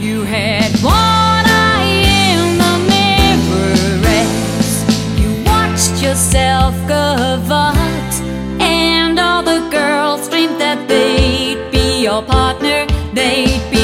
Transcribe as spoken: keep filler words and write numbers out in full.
You had one eye in the mirror as you watched yourself gavotte, and all the girls dreamed that they'd be your partner, they'd be